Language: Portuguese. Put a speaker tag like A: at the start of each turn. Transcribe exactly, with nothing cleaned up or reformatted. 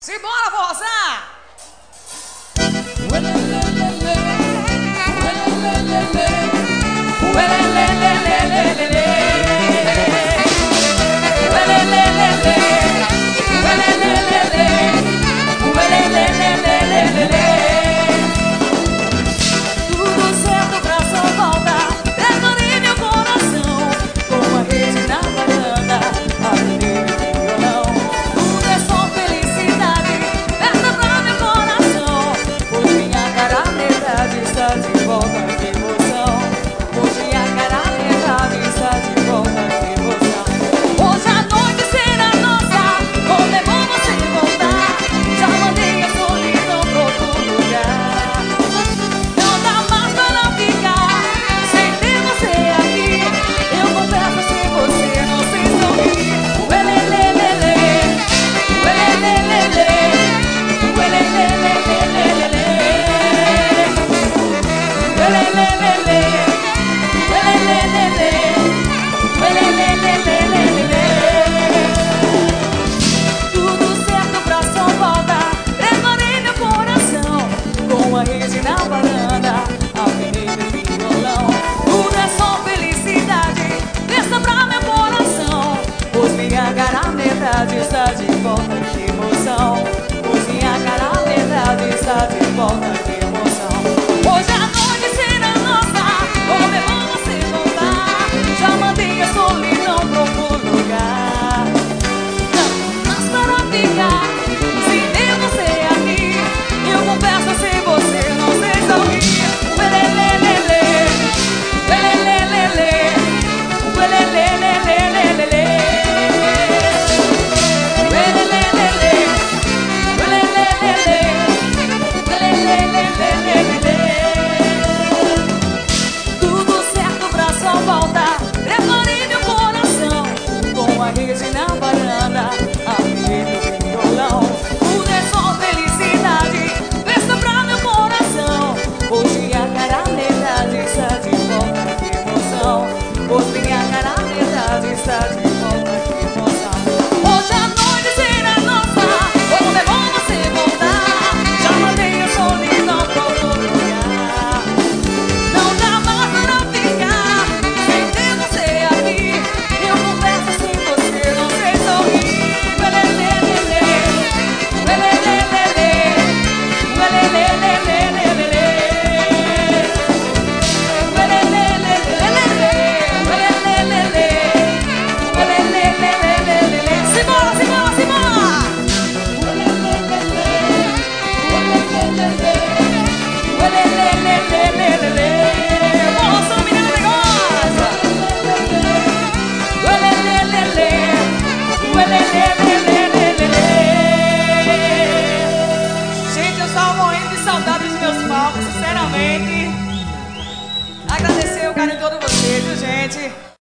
A: Simbora, forrozar! Tudo certo pra só voltar, decorei meu coração com uma rede na varanda, aprendi meu violão. Tudo é só felicidade, festa pra meu coração. Hoje minha cara metade está de volta, que emoção. Hoje a cara metade está de volta, que emoção. Hoje a noite será nossa, como é bom você voltar. Já mandei a solidão pra outro lugar. Não dá mais para ficar sem ter você aqui. Eu confesso se você não se sorrir. Uelelelele, uelelelele, uelelelelelele, uelelelele, uelelelele, uelelelelelele. Tudo certo pra só voltar, preparei meu coração com a rede na varanda, afinei meu violão. Tudo é só felicidade, festa pra meu coração. Pois minha cara metade está de volta, que emoção. Pois minha cara metade está de volta, que emoção. Hoje a noite será nossa, como é bom você voltar. Já mandei a solidão pra outro lugar. Não, mas para ficar sem ter você aqui, eu confesso se você não se sorrir. Uelelelele, uelelelele, uelelelelelele, uelelelele, uelelelele, uelelelelelele. Tudo certo pra só voltar, preparei meu coração com a rede na varanda, afinei meu violão. Tudo é só felicidade, festa pra meu coração. Hoje a cara metade está de volta, que emoção. Hoje minha cara metade está de volta, que emoção. Hoje a noite será nossa, como é bom você voltar. Já mandei a solidão pra outro lugar. Não dá mais pra ficar sem ter você aqui. Eu confesso se você não se sorrir. Uelelelele, uelelelele, uelelelelelele, uelelelelelele, uelelelele, uelelelelelele. Simbora, simbora, simbora! Uelelelelelele, moça, menina negosa. Uelelelele, uelelelelelele. Gente, eu estava morrendo de saudade dos meus palcos, sinceramente. Agradecer o carinho de todos vocês, viu, gente?